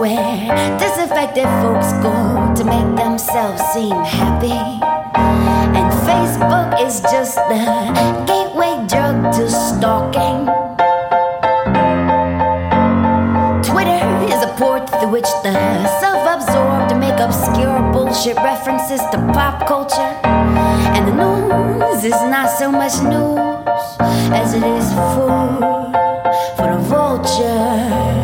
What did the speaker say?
where disaffected folks go to make themselves seem happy. And Facebook is just the gateway drug to stalking. Twitter is a port through which the self-absorbed make obscure bullshit references to pop culture. And the news is not so much news as it is food for the vulture.